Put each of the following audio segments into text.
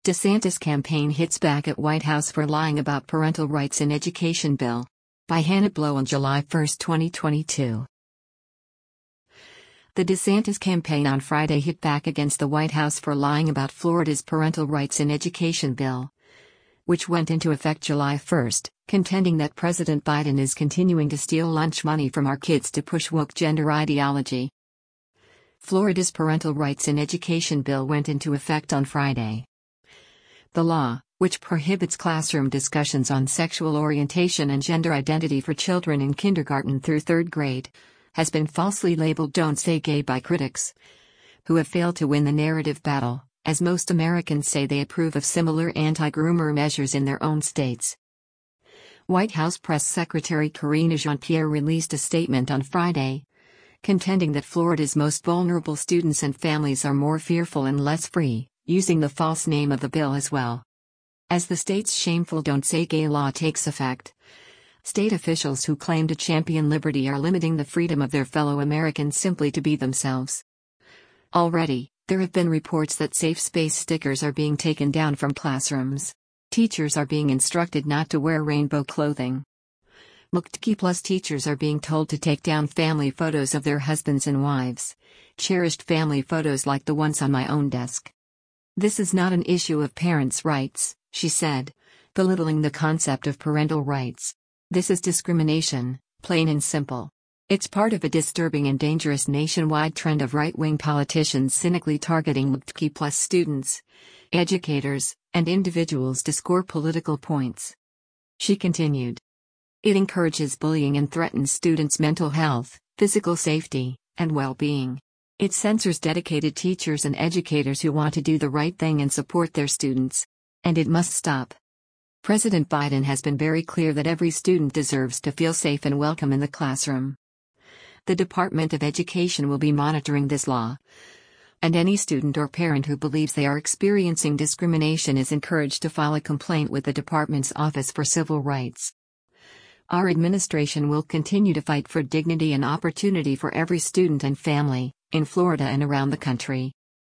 DeSantis campaign hits back at White House for lying about parental rights in education bill. By Hannah Blow on July 1, 2022. The DeSantis campaign on Friday hit back against the White House for lying about Florida's parental rights in education bill, which went into effect July 1, contending that President Biden is continuing to steal lunch money from our kids to push woke gender ideology. Florida's parental rights in education bill went into effect on Friday. The law, which prohibits classroom discussions on sexual orientation and gender identity for children in kindergarten through third grade, has been falsely labeled "Don't Say Gay" by critics, who have failed to win the narrative battle, as most Americans say they approve of similar anti-groomer measures in their own states. White House Press Secretary Karine Jean-Pierre released a statement on Friday, contending that Florida's most vulnerable students and families are more fearful and less free, using the false name of the bill as well. As the state's shameful "Don't Say Gay" law takes effect, state officials who claim to champion liberty are limiting the freedom of their fellow Americans simply to be themselves. Already, there have been reports that safe space stickers are being taken down from classrooms. Teachers are being instructed not to wear rainbow clothing. LGBTQ+ teachers are being told to take down family photos of their husbands and wives, cherished family photos like the ones on my own desk. "This is not an issue of parents' rights," she said, belittling the concept of parental rights. "This is discrimination, plain and simple. It's part of a disturbing and dangerous nationwide trend of right-wing politicians cynically targeting LGBTQ+ students, educators, and individuals to score political points." She continued. "It encourages bullying and threatens students' mental health, physical safety, and well-being. It censors dedicated teachers and educators who want to do the right thing and support their students. And it must stop." President Biden has been very clear that every student deserves to feel safe and welcome in the classroom. The Department of Education will be monitoring this law, and any student or parent who believes they are experiencing discrimination is encouraged to file a complaint with the department's Office for Civil Rights. "Our administration will continue to fight for dignity and opportunity for every student and family, in Florida and around the country."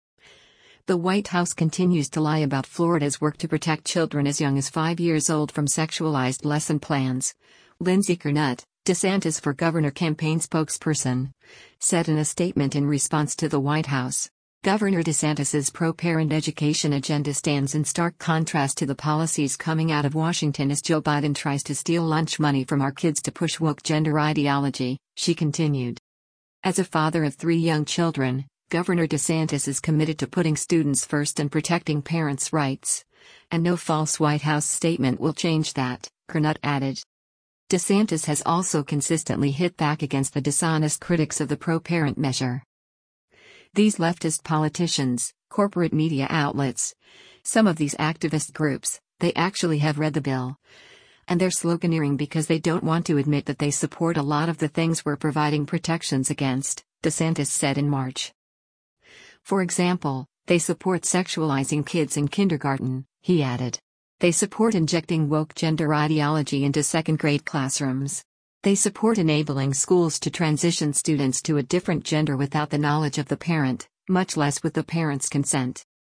The White House continues to lie about Florida's work to protect children as young as 5 years old from sexualized lesson plans. Lindsey Cornutt, DeSantis for Governor campaign spokesperson, said in a statement in response to the White House, "Governor DeSantis's pro-parent education agenda stands in stark contrast to the policies coming out of Washington as Joe Biden tries to steal lunch money from our kids to push woke gender ideology," she continued. As a father of 3 young children, Governor DeSantis is committed to putting students first and protecting parents' rights, and no false White House statement will change that, Cornutt added. DeSantis has also consistently hit back against the dishonest critics of the pro-parent measure. These leftist politicians, corporate media outlets, some of these activist groups, they actually have read the bill. And they're sloganeering because they don't want to admit that they support a lot of the things we're providing protections against, DeSantis said in March. For example, they support sexualizing kids in kindergarten, he added. They support injecting woke gender ideology into second-grade classrooms. They support enabling schools to transition students to a different gender without the knowledge of the parent, much less with the parent's consent.